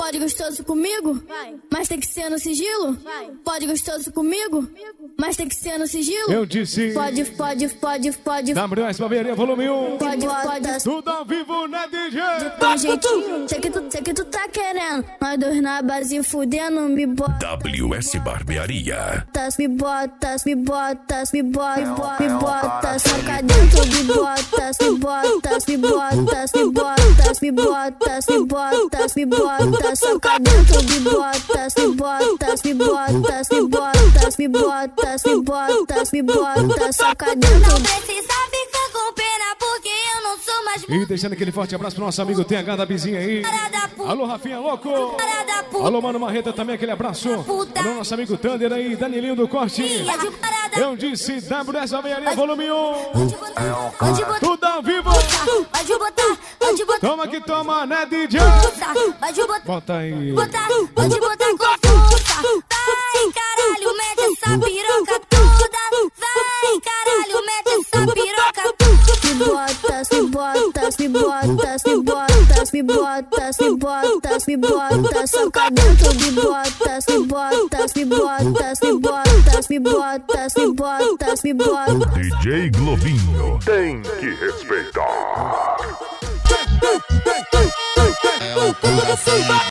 Pode gostoso comigo? Mas tem que ser no sigilo? Pode gostoso comigo? Mas tem que ser no sigilo? Eu disse. Pode. WS Barbearia Volume 1. Pode. Tudo ao vivo, né, DJ? Com jeitinho, sei que tu tá querendo. Nós dois na base fudendo, me bota. WS Barbearia. Me bota, soca dentro, me bota, soca dentro, me bota, soca dentro. Não precisa ficar com pena porque eu não sou mais. E deixando aquele forte abraço pro nosso amigo TH da Bizinha aí. Alô, Rafinha Louco. Alô, Mano Marreta também, aquele abraço. Alô, nosso amigo Thunder aí, Danilinho do Corte. Eu disse WS Barbearia Volume 1. Tudo ao vivo. Toma que toma, né, DJ? Bota aí. Pode botar com força. Vai, caralho, mete essa piroca toda. Vai, caralho, mete essa piroca toda. Me bota, soca dentro, me bota, DJ Globinho tem que respeitar.